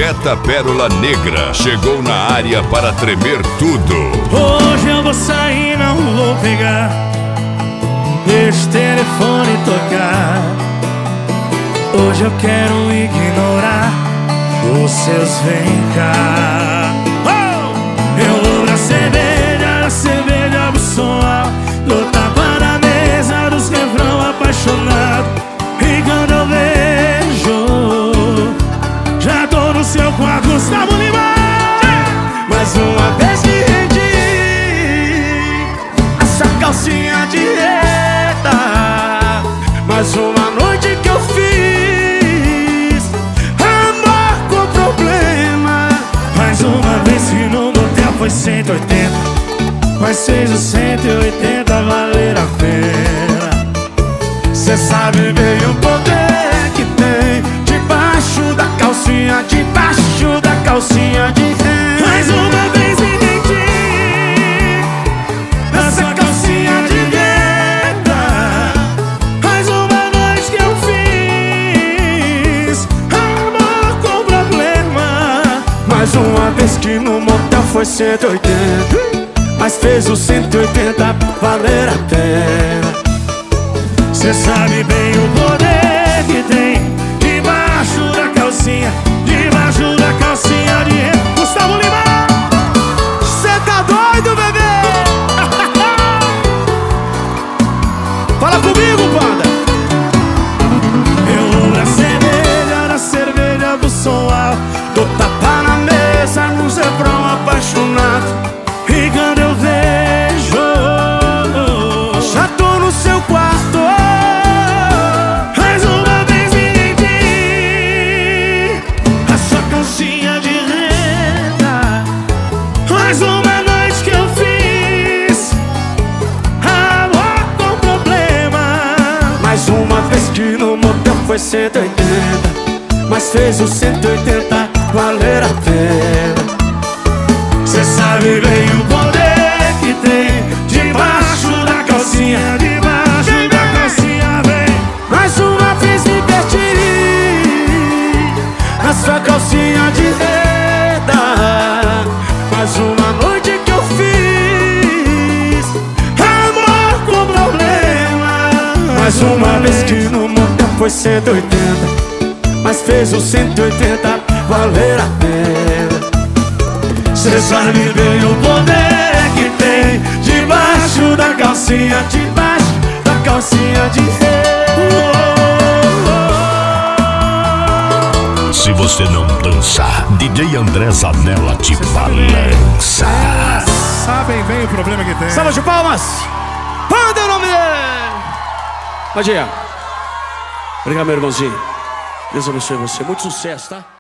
Poeta Pérola Negra chegou na área para tremer tudo. Hoje eu vou sair, não vou pegar, deixa o telefone tocar. Hoje eu quero ignorar os seus vem cá. Eu vou pra cerveja do som alto, do tapa na mesa dos refrão apaixonado. E quando eu vejo, já tô no seu quarto, Gustavo Lima. Mais uma vez que rendi essa calcinha de reta, mais uma noite que eu fiz amor com problema. Mais uma vez que no motel foi 180, mas fez os 180 valer a pena. Cê sabe bem o poder que tem debaixo da calcinha, debaixo da calcinha de renda. Mais uma vez me entendi nessa calcinha de renda. Mais uma noite que eu fiz amor com problema. Mais uma vez que no motel foi 180, mas fez os 180 valer a pena. Cê sabe bem o poder que tem debaixo da calcinha, debaixo da calcinha de renda. Gustavo Lima! Cê tá doido, bebê? Fala comigo, banda! Eu vou na cerveja do som alto, dou tapa na mesa nos refrão apaixonado. E quando eu vejo, já tô no seu quarto. Mais uma vez me rendi a sua calcinha de renda. Mais uma noite que eu fiz amor com problema. Mais uma vez que no motel foi 180, mas fez os 180 valer a pena. Cê sabe bem o poder que tem debaixo da calcinha, debaixo da calcinha, vem. Mais uma vez me perdi na sua calcinha de renda. Mais uma noite que eu fiz amor com problema. Mais uma vez que no motel foi 180, mas fez os 180 valer a pena. Cê sabe bem o poder que tem debaixo da calcinha, debaixo da calcinha de renda. Se você não dançar, DJ André Zanella te balança. Sabem bem o problema que tem. Salva de palmas! Panda é o nome dele! Magia. Obrigado, meu irmãozinho. Deus abençoe você. Muito sucesso, tá?